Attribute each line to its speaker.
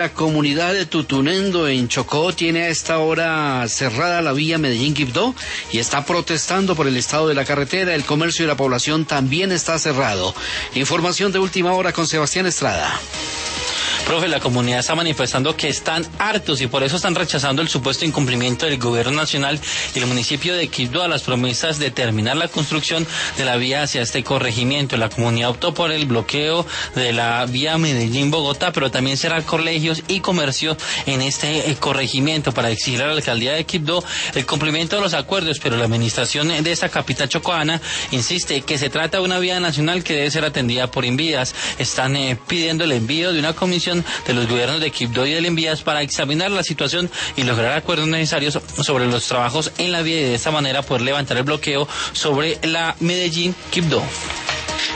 Speaker 1: La comunidad de Tutunendo en Chocó tiene a esta hora cerrada la vía Medellín-Quibdó y está protestando por el estado de la carretera. El comercio y la población también está cerrado. Información de última hora con Sebastián Estrada.
Speaker 2: Profe, la comunidad está manifestando que están hartos y por eso están rechazando el supuesto incumplimiento del gobierno nacional y el municipio de Quibdó a las promesas de terminar la construcción de la vía hacia este corregimiento. La comunidad optó por el bloqueo de la vía Medellín-Bogotá, pero también cerrar colegios y comercio en este corregimiento para exigir a la alcaldía de Quibdó el cumplimiento de los acuerdos, pero la administración de esta capital chocoana insiste que se trata de una vía nacional que debe ser atendida por Invías. Están pidiendo el envío de una comisión de los gobiernos de Quibdó y del Invías para examinar la situación y lograr acuerdos necesarios sobre los trabajos en la vía y de esta manera poder levantar el bloqueo sobre la Medellín-Quibdó.